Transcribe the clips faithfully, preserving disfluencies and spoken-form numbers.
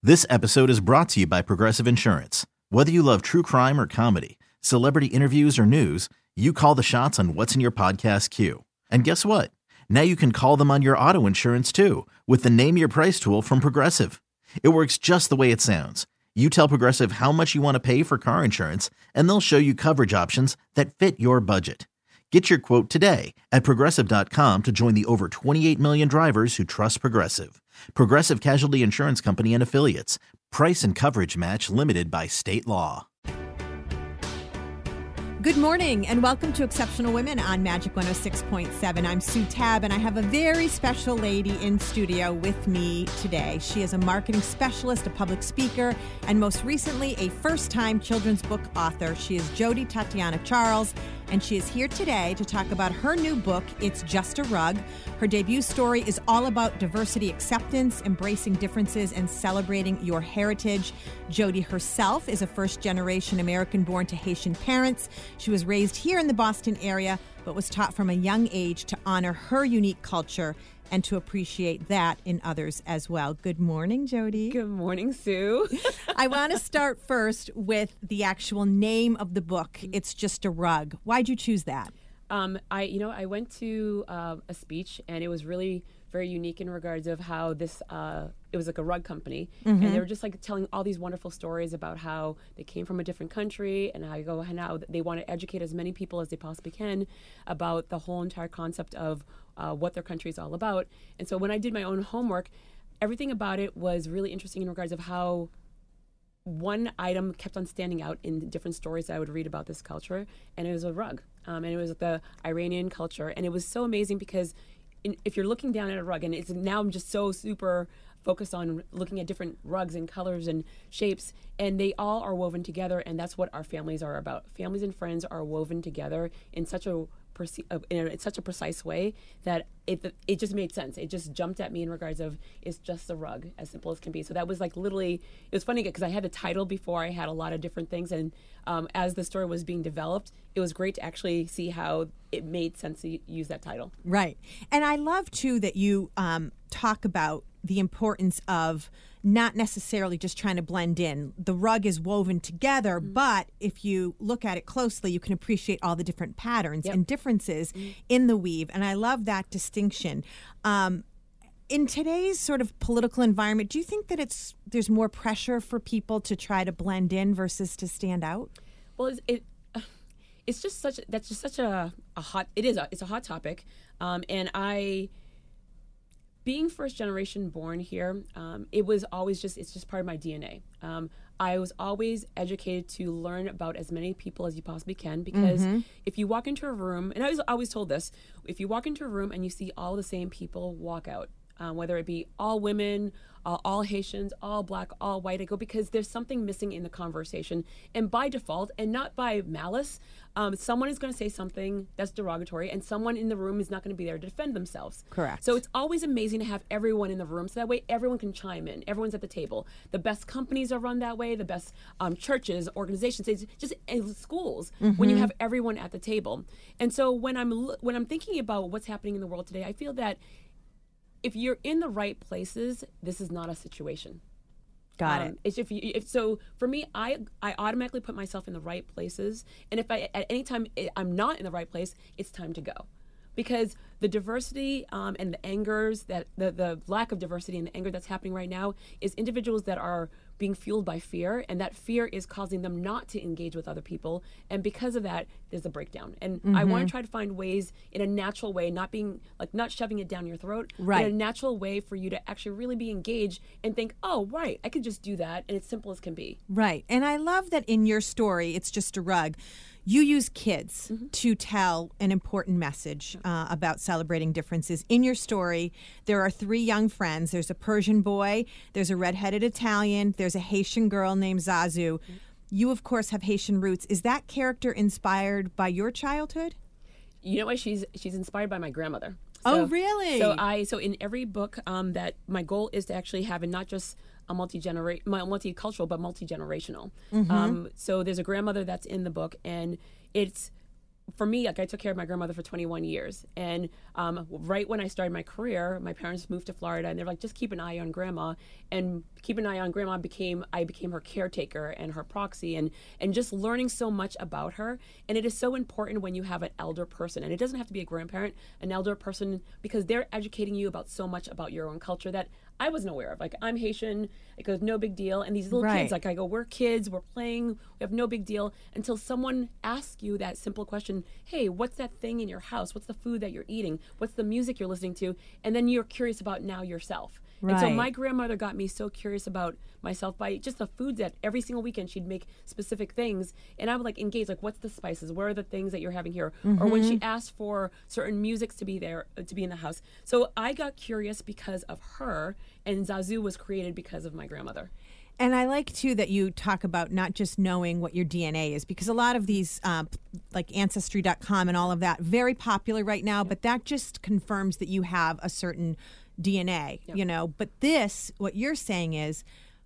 This episode is brought to you by Progressive Insurance. Whether you love true crime or comedy, celebrity interviews or news, you call the shots on what's in your podcast queue. And guess what? Now you can call them on your auto insurance too with the Name Your Price tool from Progressive. It works just the way it sounds. You tell Progressive how much you want to pay for car insurance, and they'll show you coverage options that fit your budget. Get your quote today at Progressive dot com to join the over twenty-eight million drivers who trust Progressive. Progressive Casualty Insurance Company and Affiliates. Price and coverage match limited by state law. Good morning and welcome to Exceptional Women on Magic one oh six point seven. I'm Sue Tabb and I have a very special lady in studio with me today. She is a marketing specialist, a public speaker, and most recently a first-time children's book author. She is Jody Tatiana Charles, and she is here today to talk about her new book, It's Just a Rug. Her debut story is all about diversity acceptance, embracing differences, and celebrating your heritage. Jody herself is a first-generation American-born to Haitian parents. She was raised here in the Boston area, but was taught from a young age to honor her unique culture and to appreciate that in others as well. Good morning, Jody. Good morning, Sue. I want to start first with the actual name of the book. It's Just a Rug. Why'd you choose that? Um, I, you know, I went to uh, a speech, and it was really very unique in regards of how this, uh, it was like a rug company, mm-hmm. and they were just like telling all these wonderful stories about how they came from a different country and how you go and how they want to educate as many people as they possibly can about the whole entire concept of uh, what their country is all about. And so when I did my own homework, everything about it was really interesting in regards of how one item kept on standing out in different stories that I would read about this culture, and it was a rug. Um, and it was the Iranian culture. And it was so amazing because in, if you're looking down at a rug, and it's now I'm just so super focused on looking at different rugs and colors and shapes, and they all are woven together, and that's what our families are about. Families and friends are woven together in such a in, a, in such a precise way that it it just made sense. It just jumped at me in regards of it's just a rug, as simple as can be. So that was like literally, it was funny because I had the title before I had a lot of different things, and um, as the story was being developed, it was great to actually see how it made sense to use that title. Right. And I love too that you um, talk about the importance of not necessarily just trying to blend in. The rug is woven together, mm-hmm. but if you look at it closely, you can appreciate all the different patterns yep. and differences mm-hmm. in the weave. And I love that distinction. Um, in today's sort of political environment, do you think that it's there's more pressure for people to try to blend in versus to stand out? Well, it's, it it's just such that's just such a, a hot it is a, it's a hot topic, um, and I. Being first generation born here, um, it was always just, it's just part of my D N A. Um, I was always educated to learn about as many people as you possibly can, because mm-hmm. if you walk into a room, and I was always told this, if you walk into a room and you see all the same people, walk out. Um, whether it be all women, uh, all Haitians, all black, all white, I go because there's something missing in the conversation. And by default, and not by malice, um, someone is going to say something that's derogatory, and someone in the room is not going to be there to defend themselves. Correct. So it's always amazing to have everyone in the room, so that way everyone can chime in. Everyone's at the table. The best companies are run that way, the best um, churches, organizations, it's just uh, schools, mm-hmm. when you have everyone at the table. And so when I'm when I'm thinking about what's happening in the world today, I feel that if you're in the right places, this is not a situation. Got um, it. It's if you, if so for me, I I automatically put myself in the right places, and if I at any time I'm not in the right place, it's time to go, because the diversity um, and the angers that the the lack of diversity and the anger that's happening right now is individuals that are being fueled by fear, and that fear is causing them not to engage with other people, and because of that, there's a breakdown. And mm-hmm. I want to try to find ways in a natural way, not being like not shoving it down your throat, right. but in a natural way for you to actually really be engaged and think, oh, right, I could just do that, and it's simple as can be. Right. And I love that in your story, It's Just a Rug, you use kids mm-hmm. to tell an important message uh, about celebrating differences. In your story, there are three young friends. There's a Persian boy, there's a redheaded Italian, there's a Haitian girl named Zazu. Mm-hmm. You, of course, have Haitian roots. Is that character inspired by your childhood? You know what? She's she's inspired by my grandmother. So, oh, really? So I so in every book um, that my goal is to actually have, and not just a multi-genera- multicultural, but multi-generational. Mm-hmm. Um, so there's a grandmother that's in the book, and it's for me, like I took care of my grandmother for twenty-one years. And um, right when I started my career, my parents moved to Florida and they're like, just keep an eye on grandma. And keep an eye on grandma became, I became her caretaker and her proxy and, and just learning so much about her. And it is so important when you have an elder person, and it doesn't have to be a grandparent, an elder person, because they're educating you about so much about your own culture that I wasn't aware of. Like, I'm Haitian, it goes no big deal. And these little Right. kids, like I go, we're kids, we're playing, we have no big deal, until someone asks you that simple question, hey, what's that thing in your house? What's the food that you're eating? What's the music you're listening to? And then you're curious about now yourself. And so Right. my grandmother got me so curious about myself by just the foods that every single weekend she'd make specific things. And I would like engage, like, what's the spices? What are the things that you're having here? Mm-hmm. Or when she asked for certain musics to be there, uh, to be in the house. So I got curious because of her, and Zazu was created because of my grandmother. And I like, too, that you talk about not just knowing what your D N A is, because a lot of these, uh, like Ancestry dot com and all of that, very popular right now, but that just confirms that you have a certain D N A, Yep. you know. But this, what you're saying is,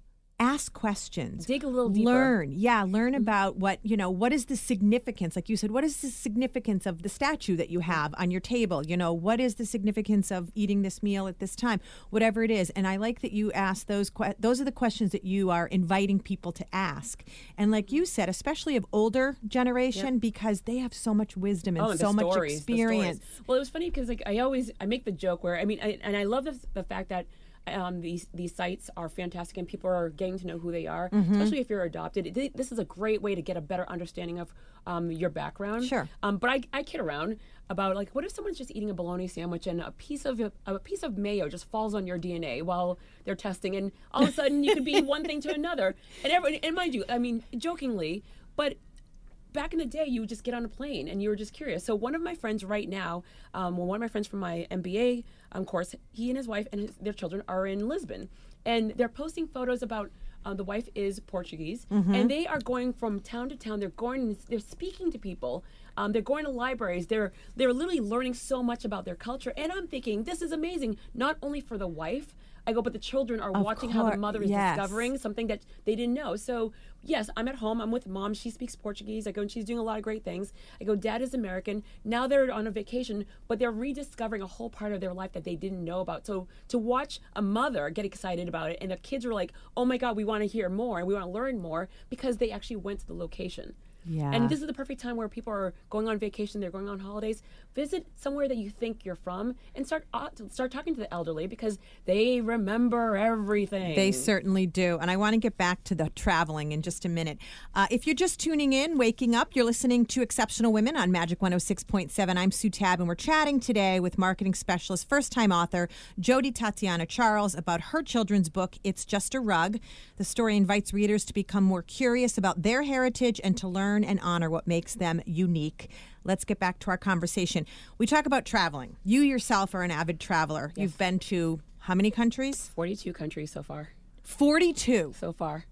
ask questions. Dig a little deeper. Learn. Yeah, learn about what, you know, what is the significance? Like you said, what is the significance of the statue that you have on your table? You know, what is the significance of eating this meal at this time? Whatever it is. And I like that you ask those que- those are the questions that you are inviting people to ask. And like you said, especially of older generation, Yep. because they have so much wisdom and Oh, and so the much stories, the stories. experience. Well, it was funny because like I always I make the joke where I mean I, and I love the, the fact that um, these these sites are fantastic and people are getting to know who they are, Mm-hmm. especially if you're adopted. It, this is a great way to get a better understanding of um, your background. Sure. Um, but I, I kid around about like, what if someone's just eating a bologna sandwich and a piece of a piece of mayo just falls on your D N A while they're testing, and all of a sudden you could be one thing to another. And every, and mind you, I mean jokingly, but back in the day, you would just get on a plane and you were just curious. So one of my friends right now, um, well, one of my friends from my M B A um, course, he and his wife and his, their children are in Lisbon, and they're posting photos about. Uh, the wife is Portuguese, Mm-hmm. and they are going from town to town. They're going, they're speaking to people. Um, they're going to libraries. They're they're literally learning so much about their culture. And I'm thinking, this is amazing. Not only for the wife, I go, but the children are Of watching how the cour- mother is yes. discovering something that they didn't know. So yes, I'm at home. I'm with mom. She speaks Portuguese. I go, and she's doing a lot of great things. I go, dad is American. Now they're on a vacation, but they're rediscovering a whole part of their life that they didn't know about. So to watch a mother get excited about it, and the kids are like, oh my God, we want to hear more and we want to learn more because they actually went to the location. Yeah. And this is the perfect time where people are going on vacation, they're going on holidays. Visit somewhere that you think you're from and start uh, start talking to the elderly because they remember everything. They certainly do. And I want to get back to the traveling in just a minute. Uh, if you're just tuning in, waking up, you're listening to Exceptional Women on Magic one oh six point seven. I'm Sue Tabb, and we're chatting today with marketing specialist, first-time author Jodi Tatiana Charles about her children's book, It's Just a Rug. The story invites readers to become more curious about their heritage and to learn and honor what makes them unique. Let's get back to our conversation. We talk about traveling. You yourself are an avid traveler. Yes. You've been to how many countries? forty-two countries so far. forty-two. So far.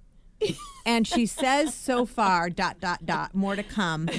And she says so far, dot, dot, dot, more to come.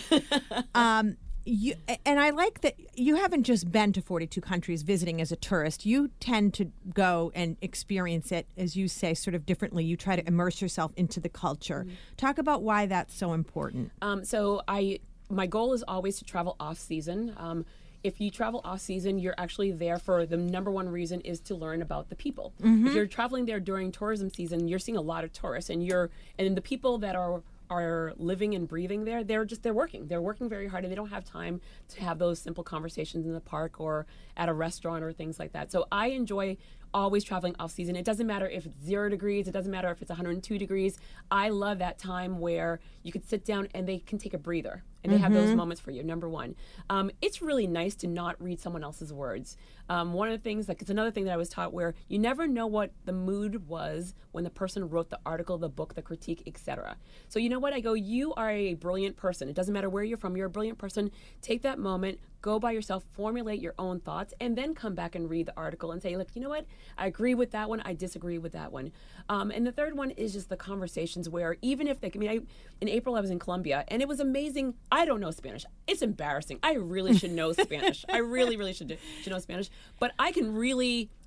Um, you, and I like that you haven't just been to forty-two countries visiting as a tourist. You tend to go and experience it, as you say, sort of differently. You try to immerse yourself into the culture. Mm-hmm. Talk about why that's so important. Um, so I, my goal is always to travel off season. Um, if you travel off season, you're actually there for the number one reason is to learn about the people. If you're traveling there during tourism season, you're seeing a lot of tourists, and you're and the people that are are living and breathing there, they're just they're working. They're working very hard, and they don't have time to have those simple conversations in the park or at a restaurant or things like that. So I enjoy always traveling off season. It doesn't matter if it's zero degrees. It doesn't matter if it's one hundred two degrees. I love that time where you could sit down and they can take a breather. And they have those moments for you, number one. Um, it's really nice to not read someone else's words. Um, one of the things, like it's another thing that I was taught where you never know what the mood was when the person wrote the article, the book, the critique, et cetera. So you know what? I go, you are a brilliant person. It doesn't matter where you're from. You're a brilliant person. Take that moment, go by yourself, formulate your own thoughts, and then come back and read the article and say, look, you know what? I agree with that one. I disagree with that one. Um, and the third one is just the conversations where even if they, I mean, I, in April I was in Colombia, and it was amazing. I don't know Spanish. It's embarrassing. I really should know Spanish. I really, really should, do, should know Spanish. But I can really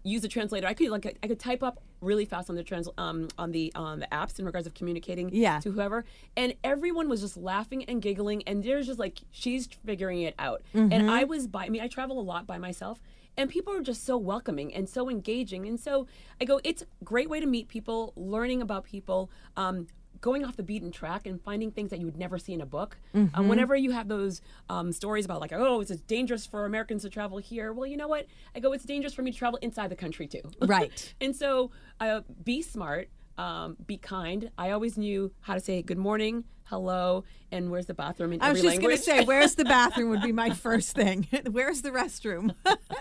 use a translator. I could like I could type up really fast on the trans um, on the on the apps in regards of communicating yeah. to whoever, and everyone was just laughing and giggling, and there's just like she's figuring it out, mm-hmm. and I was by I mean I travel a lot by myself. And people are just so welcoming and so engaging. And so I go, it's a great way to meet people, learning about people, um, going off the beaten track and finding things that you would never see in a book. Mm-hmm. Um, whenever you have those um, stories about like, oh, it's dangerous for Americans to travel here. Well, you know what? I go, it's dangerous for me to travel inside the country too. Right. And so uh, be smart. Um, be kind. I always knew how to say good morning, hello, and where's the bathroom in I every was just language. going to say, where's the bathroom would be my first thing. Where's the restroom?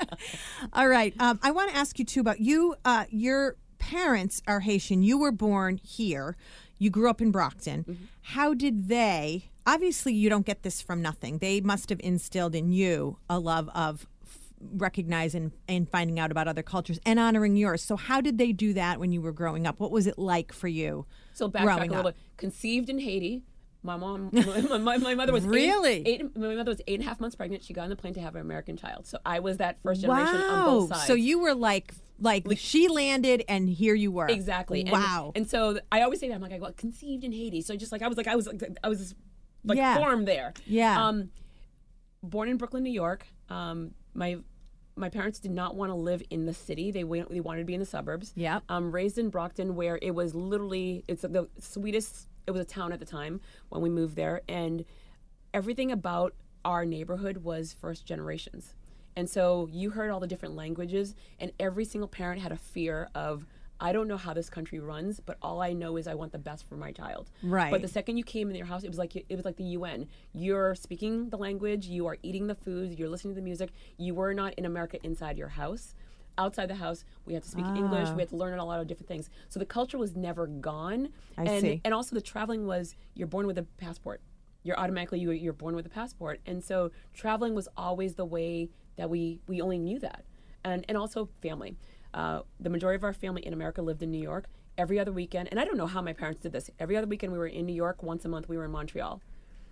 All right. Um, I want to ask you, too, about you. Uh, your parents are Haitian. You were born here. You grew up in Brockton. Mm-hmm. How did they, obviously you don't get this from nothing. They must have instilled in you a love of recognizing and finding out about other cultures and honoring yours. So how did they do that when you were growing up? What was it like for you? So backtrack a little up? bit. Conceived in Haiti. My mom, my, my, my mother was really eight, eight. My mother was eight and a half months pregnant. She got on the plane to have an American child. So I was that first generation wow. on both sides. So you were like, like, like she landed and here you were. Exactly. Wow. And, and so I always say that I'm like I got conceived in Haiti. So just like I was like I was like I was like yeah. formed there. Yeah. Um, born in Brooklyn, New York. Um, my My parents did not want to live in the city. They went, they wanted to be in the suburbs. Yeah. Um, raised in Brockton, where it was literally it's the sweetest. It was a town at the time when we moved there, and everything about our neighborhood was first generations. And so you heard all the different languages, and every single parent had a fear of, I don't know how this country runs, but all I know is I want the best for my child. Right. But the second you came in your house, it was like it was like the U N. You're speaking the language, you are eating the food, you're listening to the music. You were not in America inside your house. Outside the house, we had to speak ah. English. We had to learn a lot of different things. So the culture was never gone. I and, see. And also the traveling was, you're born with a passport. You're automatically, you, you're born with a passport. And so traveling was always the way that we, we only knew that. And, and also family. Uh, the majority of our family in America lived in New York. Every other weekend, and I don't know how my parents did this, every other weekend we were in New York. Once a month we were in Montreal.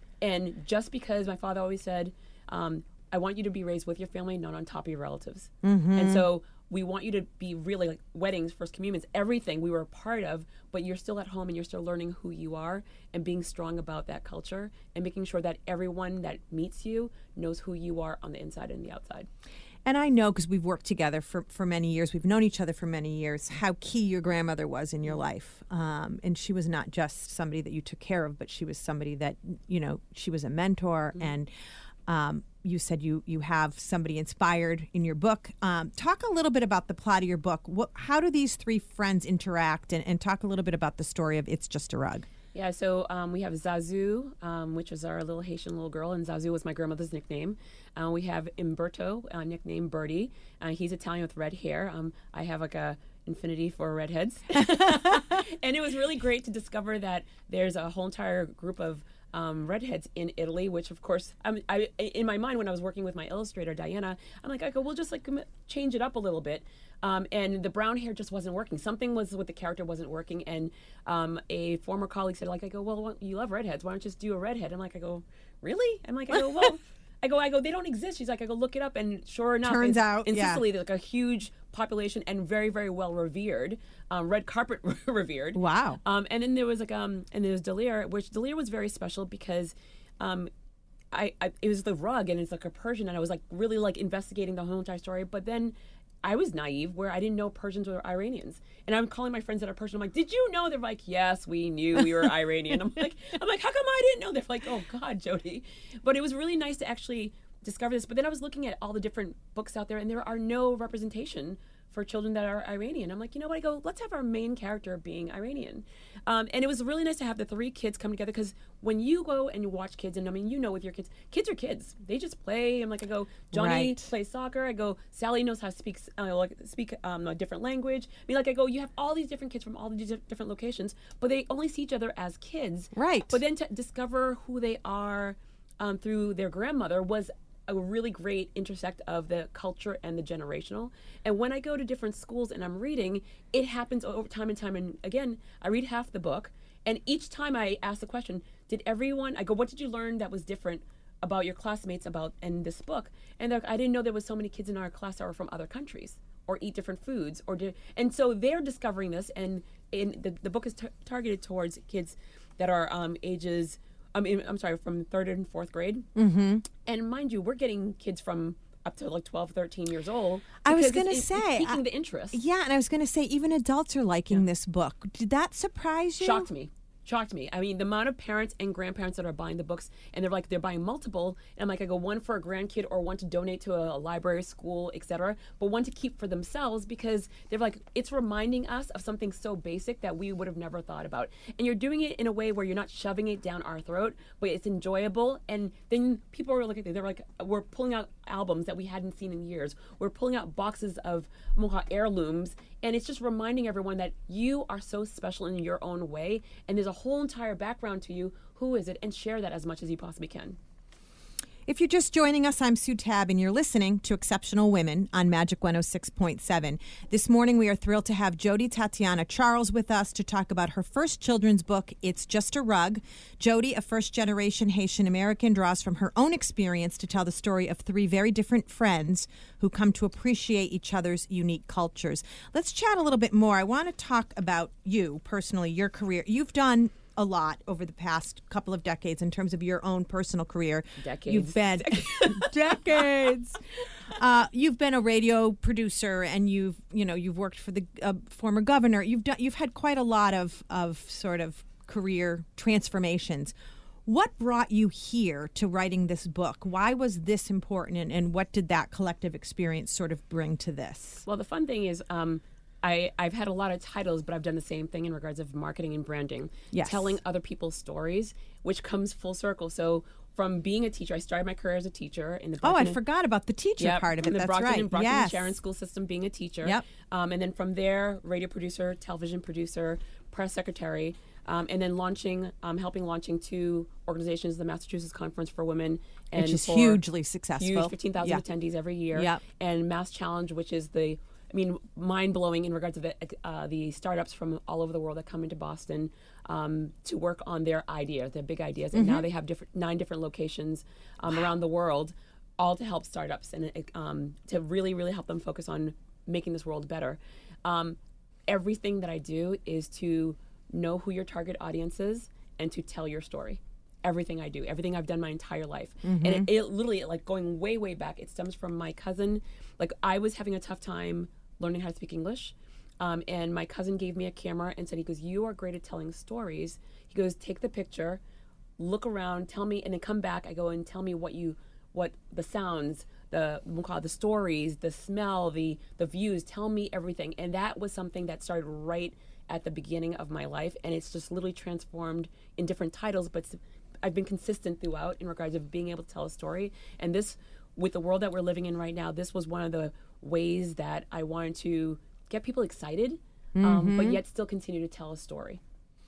And just because my father always said, um, I want you to be raised with your family, not on top of your relatives. Mm-hmm. And so we want you to be really like weddings, first communions, everything we were a part of, but you're still at home and you're still learning who you are and being strong about that culture and making sure that everyone that meets you knows who you are on the inside and the outside. And I know, because we've worked together for, for many years, we've known each other for many years, how key your grandmother was in your life. Um, and she was not just somebody that you took care of, but she was somebody that, you know, she was a mentor. Mm-hmm. And um, you said you you have somebody inspired in your book. Um, talk a little bit about the plot of your book. What, how do these three friends interact? And, and talk a little bit about the story of It's Just a Rug. Yeah, so um, we have Zazu, um, which is our little Haitian little girl, and Zazu was my grandmother's nickname. Uh, we have Umberto, uh, nicknamed Birdie. Uh, he's Italian with red hair. Um, I have like a infinity for redheads. And it was really great to discover that there's a whole entire group of um, redheads in Italy, which of course, um, I, in my mind when I was working with my illustrator, Diana, I'm like, I go, we'll just like change it up a little bit. Um, and the brown hair just wasn't working. Something was with the character wasn't working. And um, a former colleague said, like, I go, well, you love redheads. Why don't you just do a redhead? I'm like, I go, really? I'm like, I go, well, I go, I go, they don't exist. She's like, I go, look it up. And sure enough, turns in, out, in yeah. Sicily, there's like a huge population and very, very well revered, um, red carpet revered. Wow. Um, and then there was like, um, and there was Delir, which Delir was very special because um, I, I, it was the rug and it's like a Persian. And I was like really like investigating the whole entire story. But then I was naive where I didn't know Persians were Iranians. And I'm calling my friends that are Persian. I'm like, did you know? They're like, yes, we knew we were Iranian. I'm like, I'm like, how come I didn't know? They're like, oh God, Jody. But it was really nice to actually discover this. But then I was looking at all the different books out there and there are no representation for children that are Iranian. I'm like, you know what? I go, let's have our main character being Iranian. Um, and it was really nice to have the three kids come together because when you go and you watch kids, and I mean, you know, with your kids, kids are kids. They just play. I'm like, I go, Johnny right. plays soccer. I go, Sally knows how to speak, uh, like, speak um, a different language. I mean, like, I go, you have all these different kids from all these different locations, but they only see each other as kids. Right. But then to discover who they are um, through their grandmother was a really great intersect of the culture and the generational. And when I go to different schools and I'm reading, it happens over time and time. And again, I read half the book. And each time I ask the question, did everyone, I go, what did you learn that was different about your classmates about in this book? And they're like, I didn't know there was so many kids in our class that were from other countries or eat different foods, or do, and so they're discovering this, and in the, the book is t- targeted towards kids that are um, ages, I mean, I'm sorry, from third and fourth grade. Mm-hmm. And mind you, we're getting kids from up to like twelve, thirteen years old. I was because going to it's- say, it's piquing I- the interest. Yeah, and I was going to say, even adults are liking this book. Did that surprise you? Shocked me. Shocked me. I mean, the amount of parents and grandparents that are buying the books, and they're like, they're buying multiple. And I'm like, I go one for a grandkid or one to donate to a, a library, school, et cetera, but one to keep for themselves because they're like, it's reminding us of something so basic that we would have never thought about. And you're doing it in a way where you're not shoving it down our throat, but it's enjoyable. And then people are looking, they're like, we're pulling out albums that we hadn't seen in years. We're pulling out boxes of Moha heirlooms. And it's just reminding everyone that you are so special in your own way. And there's a whole entire background to you. Who is it? And share that as much as you possibly can. If you're just joining us, I'm Sue Tabb, and you're listening to Exceptional Women on Magic one oh six point seven. This morning, we are thrilled to have Jody Tatiana Charles with us to talk about her first children's book, It's Just a Rug. Jody, a first-generation Haitian American, draws from her own experience to tell the story of three very different friends who come to appreciate each other's unique cultures. Let's chat a little bit more. I want to talk about you personally, your career. You've done a lot over the past couple of decades in terms of your own personal career. Decades. You've been decades. Uh, you've been a radio producer, and you've you know you've worked for the uh, former governor. You've done you've had quite a lot of of sort of career transformations. What brought you here to writing this book? Why was this important, and, and what did that collective experience sort of bring to this? Well, the fun thing is, um, I, I've had a lot of titles, but I've done the same thing in regards of marketing and branding. Yes. Telling other people's stories, which comes full circle. So from being a teacher, I started my career as a teacher in the Oh, Brockton I forgot about the teacher Yep, part of it. in the That's Brockton right. and Brockton yes. and Sharon school system, being a teacher. Yep. Um, and then from there, radio producer, television producer, press secretary, um, and then launching, um, helping launching two organizations, the Massachusetts Conference for Women, and Which is for hugely successful. huge, fifteen thousand Yeah. attendees every year. Yep. And Mass Challenge, which is the, I mean, mind-blowing in regards to the, uh, the startups from all over the world that come into Boston um, to work on their idea, their big ideas. And Mm-hmm. now they have different nine different locations um, around the world, all to help startups and um, to really, really help them focus on making this world better. Um, everything that I do is to know who your target audience is and to tell your story. Everything I do, everything I've done my entire life. Mm-hmm. And it, it literally, like going way, way back, it stems from my cousin. Like I was having a tough time learning how to speak English. Um, and my cousin gave me a camera and said, he goes, you are great at telling stories. He goes, take the picture, look around, tell me, and then come back. I go and tell me what you, what the sounds, the we'll call it the stories, the smell, the the views. Tell me everything. And that was something that started right at the beginning of my life, and it's just literally transformed in different titles. But I've been consistent throughout in regards of being able to tell a story. And this, with the world that we're living in right now, this was one of the ways that I wanted to get people excited, um, Mm-hmm. but yet still continue to tell a story.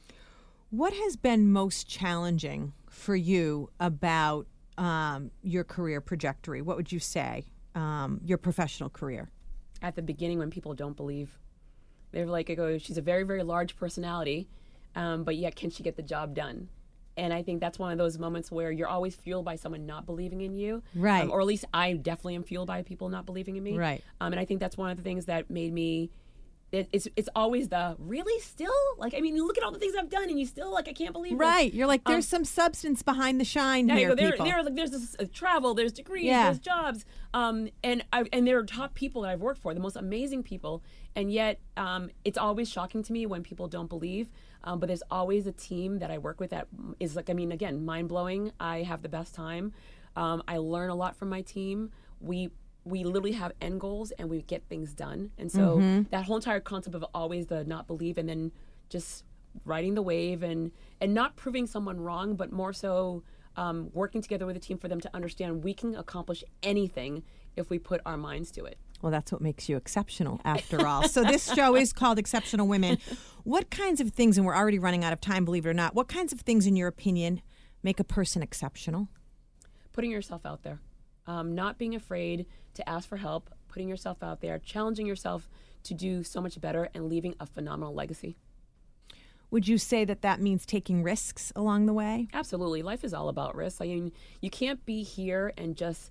What has been most challenging for you about um, your career trajectory? What would you say, um, your professional career? At the beginning, when people don't believe, they're like, I go, she's a very, very large personality, um, but yet can she get the job done? And I think that's one of those moments where you're always fueled by someone not believing in you. Right. Um, or at least I definitely am fueled by people not believing in me. Right. Um, and I think that's one of the things that made me, it, it's it's always the, really, still? Like, I mean, look at all the things I've done and you still, like, I can't believe this. Right. You're like, there's Um, some substance behind the shine Yeah, here, go, there, people. there, like, there's this, uh, travel, there's degrees, Yeah. there's jobs, um, and I, and there are top people that I've worked for, the most amazing people, and yet um, it's always shocking to me when people don't believe. Um, but there's always a team that I work with that is like, I mean, again, mind blowing. I have the best time. Um, I learn a lot from my team. We we literally have end goals and we get things done. And so Mm-hmm. that whole entire concept of always the not believe and then just riding the wave and and not proving someone wrong, but more so um, working together with a team for them to understand we can accomplish anything if we put our minds to it. Well, that's what makes you exceptional, after all. So this show is called Exceptional Women. What kinds of things, and we're already running out of time, believe it or not, what kinds of things, in your opinion, make a person exceptional? Putting yourself out there, um, not being afraid to ask for help, putting yourself out there, challenging yourself to do so much better, and leaving a phenomenal legacy. Would you say that that means taking risks along the way? Absolutely. Life is all about risks. I mean, you can't be here and just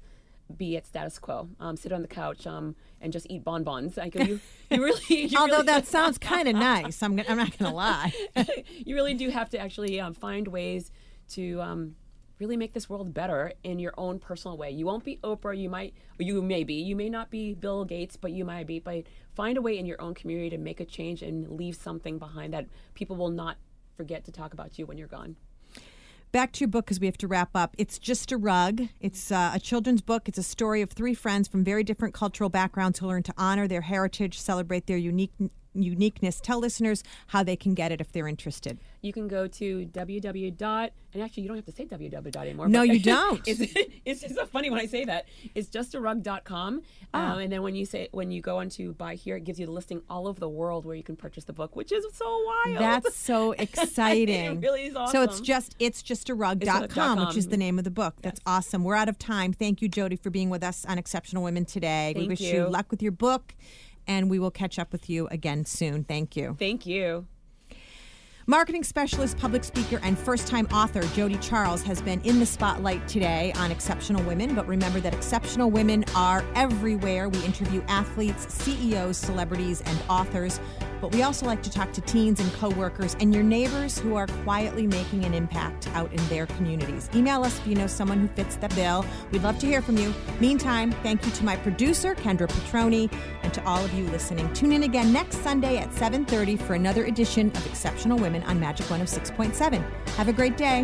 be at status quo, um, sit on the couch, um, and just eat bonbons. Like you, you really. You Although really, that sounds kind of nice, I'm I'm not going to lie. You really do have to actually um, find ways to um, really make this world better in your own personal way. You won't be Oprah. You might, or you may be. You may not be Bill Gates, but you might be. But find a way in your own community to make a change and leave something behind that people will not forget to talk about you when you're gone. Back to your book, because we have to wrap up. It's Just a Rug. It's uh, a children's book. It's a story of three friends from very different cultural backgrounds who learn to honor their heritage, celebrate their unique uniqueness. Tell listeners how they can get it if they're interested. You can go to www. Dot, and actually, you don't have to say www. Dot anymore. No, but you don't. it's, it's just so funny when I say that. It's just a rug dot com. Ah. Um, and then when you say when you go on to buy here, it gives you the listing all over the world where you can purchase the book, which is so wild. That's so exciting. It really is awesome. So it's just it's just a rug dot com, which is the name of the book. That's yes. awesome. We're out of time. Thank you, Jody, for being with us on Exceptional Women today. Thank we wish you. you luck with your book, and we will catch up with you again soon. Thank you. Thank you. Marketing specialist, public speaker, and first-time author Jody Charles has been in the spotlight today on Exceptional Women. But remember that exceptional women are everywhere. We interview athletes, C E Os, celebrities, and authors. But we also like to talk to teens and coworkers and your neighbors who are quietly making an impact out in their communities. Email us if you know someone who fits the bill. We'd love to hear from you. Meantime, thank you to my producer, Kendra Petroni, and to all of you listening. Tune in again next Sunday at seven thirty for another edition of Exceptional Women on Magic one oh six point seven. Have a great day.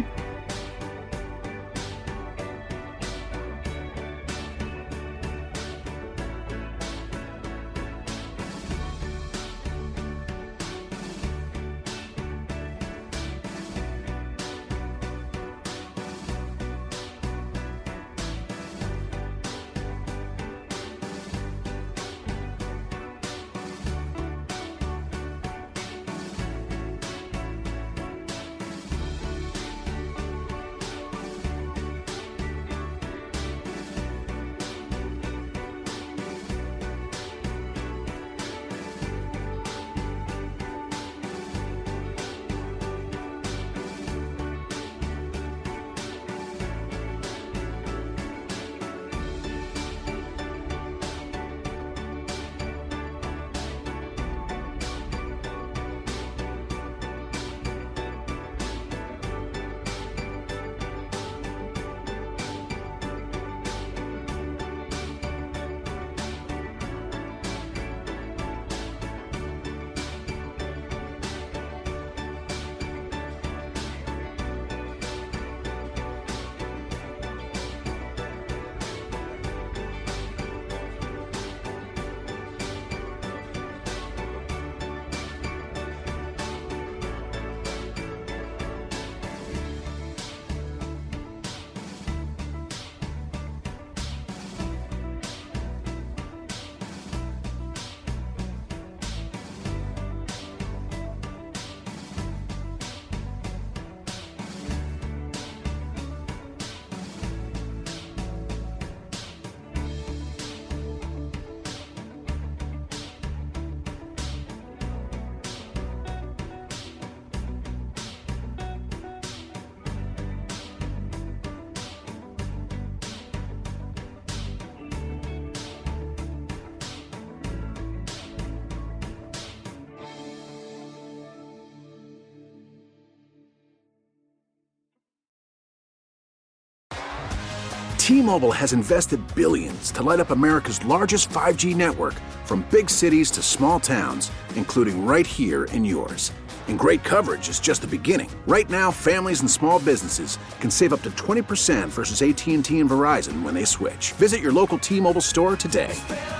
T-Mobile has invested billions to light up America's largest five G network, from big cities to small towns, including right here in yours. And great coverage is just the beginning. Right now, families and small businesses can save up to twenty percent versus A T and T and Verizon when they switch. Visit your local T-Mobile store today.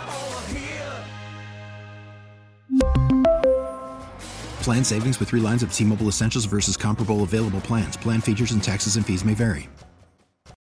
Plan savings with three lines of T-Mobile Essentials versus comparable available plans. Plan features and taxes and fees may vary.